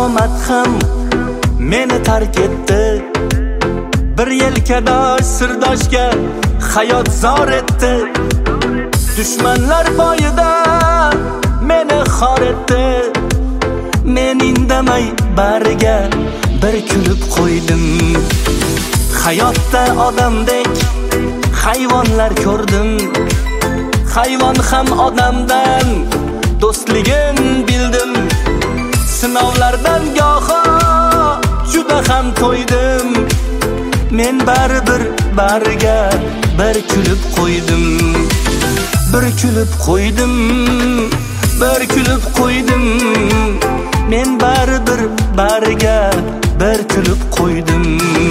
omad ham meni tark etdi. Bir yelkadosh sirdoshga hayot zor etdi. Dushmanlar boyida meni xor etdi. Men indamay bariga bir kulib qo'ydim. Hayotda odamdek hayvonlar ko'rdim. Hayvon ham odamdan do'stligin bildim. Sinovlardan goho juda ham to'ydim. Men baribir bariga bir kulib qo'ydim. Bir kulib qo'ydim, bir kulib qo'ydim. Men baribir bariga bir kulib qo'ydim.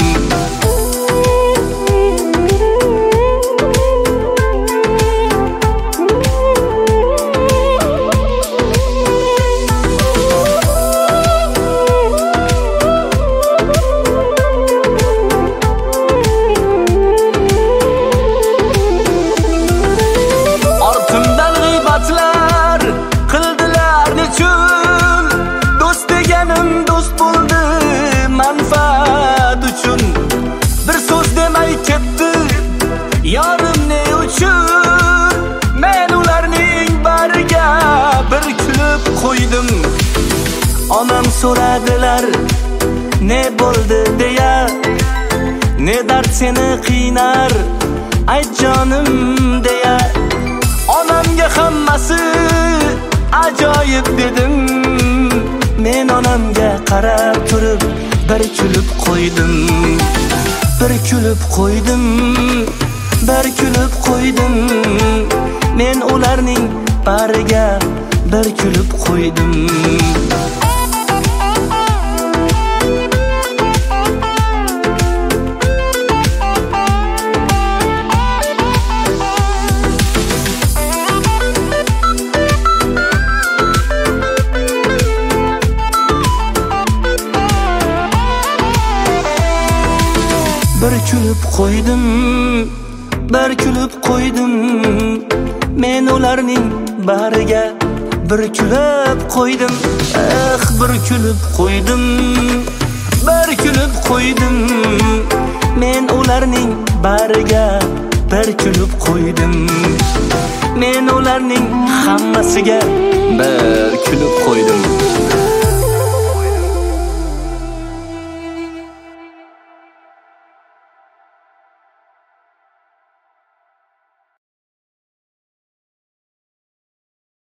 Yorim ne uchun men ularning bariga bir kulib qo'ydim. Onam so'radilar ne bo'ldi deya, ne dard seni qiynar ayt jonim deya. Onamga hammasi ajoyib dedim. Men onamga qarab turib bir kulib qo'ydim. Bir kulib qo'ydim, bir kulib qo'ydim. Men ularning bariga bir kulib qo'ydim. Bir kulib qo'ydim, bir kulib qo'ydim. Men ularning bariga bir kulib qo'ydim. Bir kulib qo'ydim, bir kulib qo'ydim. Men ularning bariga bir kulib qo'ydim. Men ularning hammasiga bir kulib qo'ydim.